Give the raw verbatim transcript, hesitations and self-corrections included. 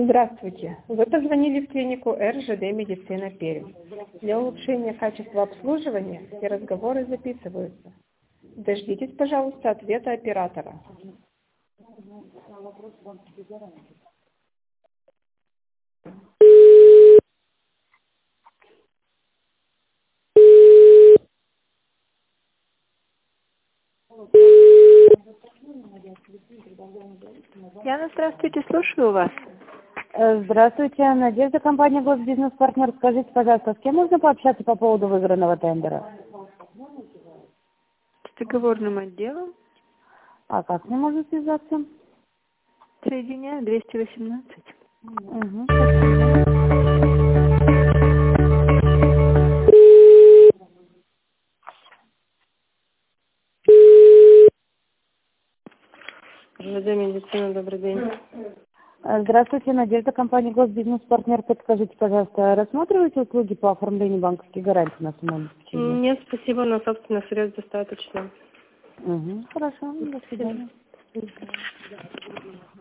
Здравствуйте. Вы позвонили в клинику эр жэ дэ Медицина Пермь. Для улучшения качества обслуживания все разговоры записываются. Дождитесь, пожалуйста, ответа оператора. Яна, здравствуйте, слушаю вас. Э, Здравствуйте, Надежда, компания Госбизнес-партнер. Скажите, пожалуйста, с кем можно пообщаться по поводу выигранного тендера? С договорным отделом. А как мне можно связаться? Соединяю двести восемнадцать. Угу, спасибо. эр жэ дэ Медицина, добрый день. Э, Здравствуйте, Надежда, компания Госбизнес-партнер. Подскажите, пожалуйста, рассматриваете услуги по оформлению банковских гарантий на самообеспечение? Нет, спасибо, на собственных средств достаточно. Угу, хорошо, до свидания.